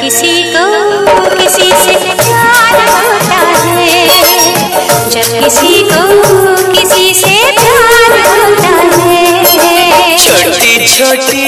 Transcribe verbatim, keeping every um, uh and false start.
किसी को किसी से प्यार होता है, जब किसी को किसी से प्यार होता है। छोटी छोटी